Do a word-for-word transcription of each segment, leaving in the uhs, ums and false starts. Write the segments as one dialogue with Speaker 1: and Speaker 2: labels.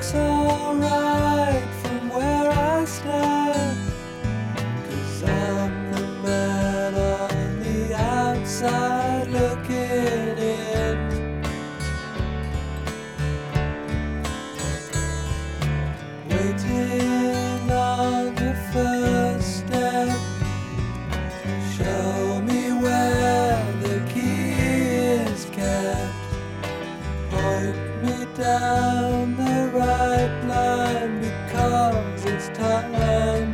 Speaker 1: looks alright from where I stand, 'cause I'm the man on the outside looking in. Waiting on the first step, show me where the key is kept, point me down the right line, because it's time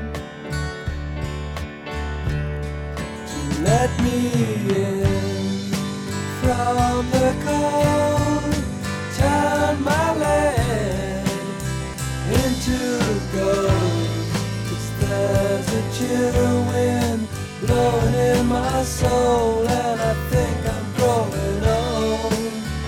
Speaker 1: to let me in from the cold. Turn my land into gold, 'cause there's a chill wind blowing in my soul, and I think I'm growing old.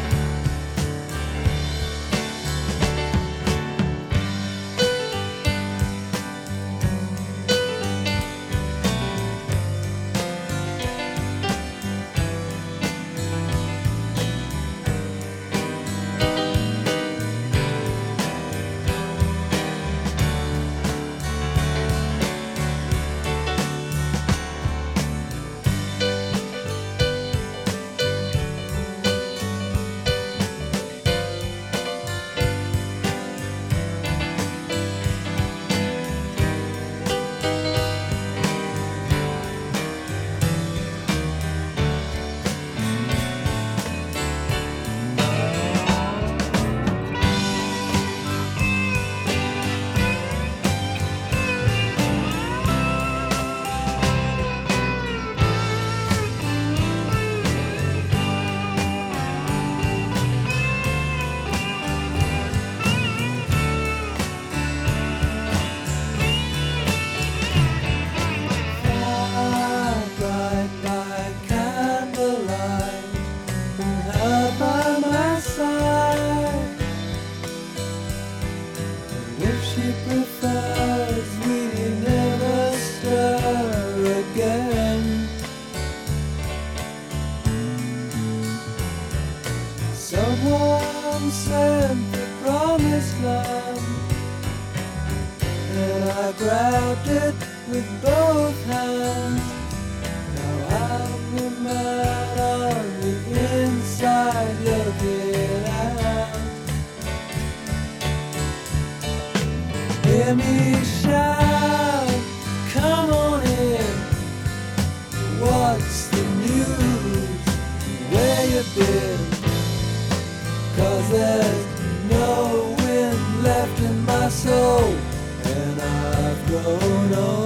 Speaker 1: She prefers we never stir again. Someone sent the promised land, and I grabbed it with both hands. Now I'm the man on the inside looking out. Hear me shout, come on in. What's the news? Where you been? 'Cause there's no wind left in my soul, and I've grown old.